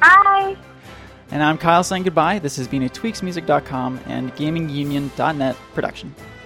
Bye. And I'm Kyle saying goodbye. This has been a TweaksMusic.com and GamingUnion.net production.